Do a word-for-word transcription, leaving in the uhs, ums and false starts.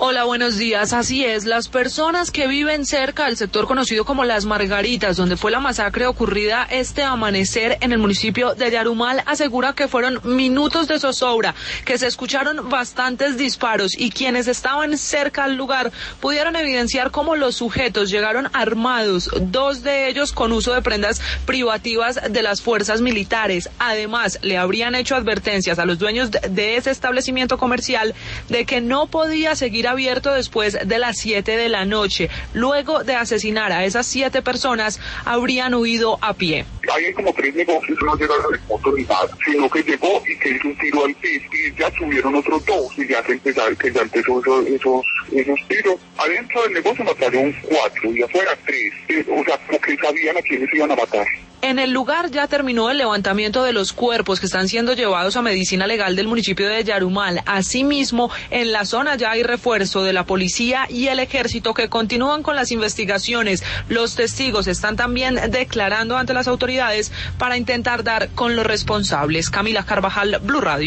Hola, buenos días. Así es, las personas que viven cerca del sector conocido como Las Margaritas, donde fue la masacre ocurrida este amanecer en el municipio de Yarumal, asegura que fueron minutos de zozobra, que se escucharon bastantes disparos y quienes estaban cerca al lugar pudieron evidenciar cómo los sujetos llegaron armados, dos de ellos con uso de prendas privativas de las fuerzas militares. Además, le habrían hecho advertencias a los dueños de ese establecimiento comercial de que no podía seguir abierto después de las siete de la noche. Luego de asesinar a esas siete personas, habrían huido a pie. Hay como tres negocios, no llegaron en moto ni nada, sino que llegó y que hizo un tiro al piso y ya subieron otros dos y ya se empezaron, que ya empezó esos, esos, esos tiros. Adentro del negocio mataron cuatro y afuera tres, o sea, como que sabían a quiénes iban a matar. En el lugar ya terminó el levantamiento de los cuerpos que están siendo llevados a medicina legal del municipio de Yarumal. Asimismo, en la zona ya hay refuerzo de la policía y el ejército que continúan con las investigaciones. Los testigos están también declarando ante las autoridades para intentar dar con los responsables. Camila Carvajal, Blue Radio.